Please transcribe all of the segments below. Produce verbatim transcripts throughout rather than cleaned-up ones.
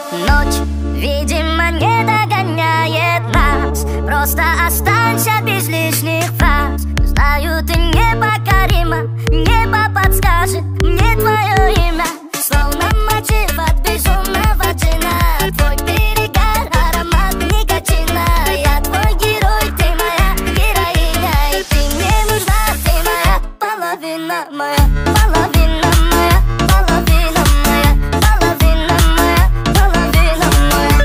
Ночь, видимо, не догоняет нас. Просто останься без лишних фраз. Знаю, ты непокорима, небо подскажет мне твое имя. Словно мотив от безумного джина. Твой перегар, аромат никотина. Я твой герой, ты моя героиня. И ты мне нужна, ты моя половина, моя половина, моя половина, моя половина, моя половина, моя.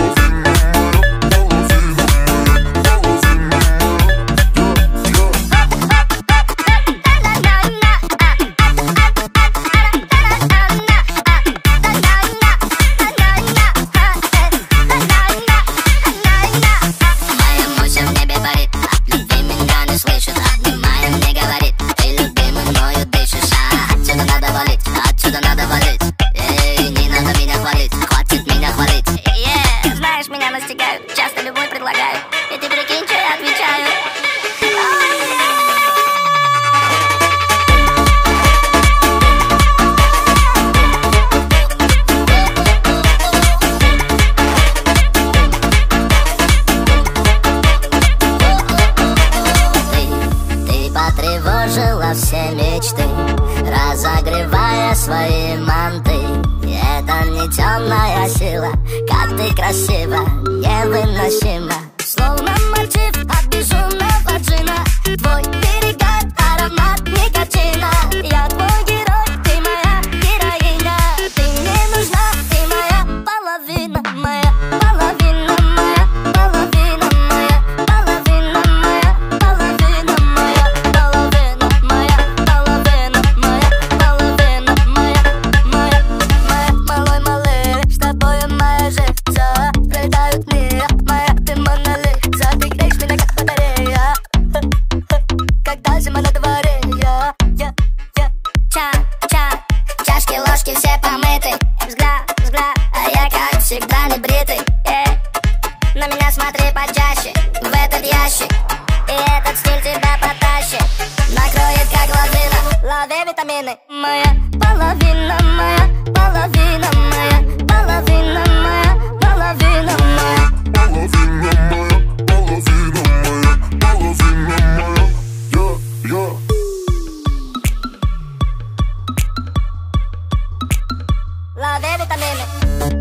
Моя муся в небе парит, от любви меня не слышит, обнимая мне говорит: ты любимый мною дышишь, а отсюда надо валить, отсюда надо валить. Эй, не надо меня хвалить, хватит меня хвалить. Yeah, знаешь, меня настигают, часто любой предлагают, и ты прикинь, что я отвечаю. Ты потревожила все мечты, разогревая свои манты. Это не темная сила, как ты красива, невыносима. Словно мотив от безумного джина. Твой перегар, аромат никотина. Я твой герой, ты моя героиня. Ты мне нужна, ты моя половина, моя половина, моя половина, моя половина, моя половина, моя половина, моя половина, моя половина, моя, моя, моя, малой малый, с тобою моя жизнь, заплетают мир, моя ты монолит, ты греешь меня как батарея, когда зима на дворе, я, я, я. Ча, ча, чашки, ложки все помыты, взгляд, взгляд, а я как всегда не бритый. Эй, на меня смотри почаще, в этот ящик, и этот стиль тебя потащит, накроет как лавина, лови витамины. Моя половина, моя половина, моя половина, моя половина, моя. Половина моя, половина моя, половина моя. Я, я. Лови витамины.